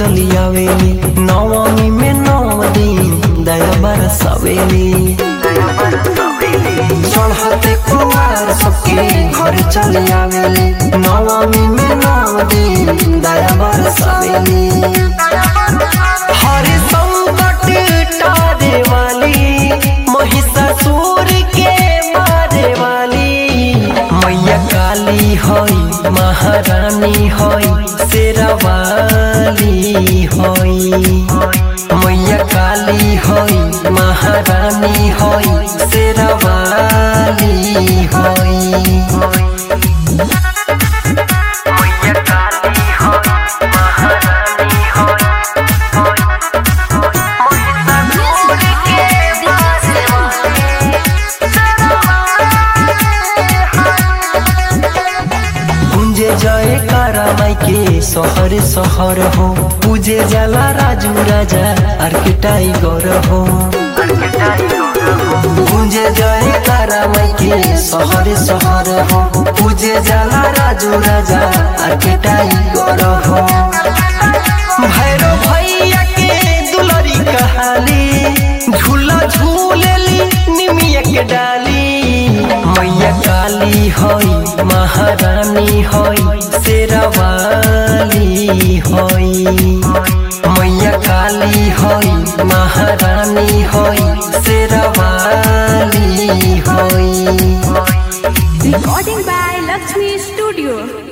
चली आवेली। नवमी में 9 दिन दया बरसावेली। चढ़ते कुमार सबके घर चली आवेली। नवमी में 9 दिन दया बरसावेली। हरि संकट टारे वाली, महिषासुर के मारे वाली। मैया काली होई, महारानी होई, शेरावाली होई। मैया काली होई, महारानी होई, शेरावाली होई। मैया काली होई, महारानी होई, जय कारा माई के शहर शहर हो। पूजे जाला राजू राजा आर के टाइगर हो। पूजे जय कारा माई के शहर शहर हो। पूजे जाला राजू राजा आर के टाइगर हो। भैरव भैया के दुलरी कहाली, झूला झूलेली निमिया के डाली। मैया काली होई, महारानी होई, शेरावाली होई। मैया काली होई, महारानी होई, शेरावाली होई। Recording by Lakshmi Studio.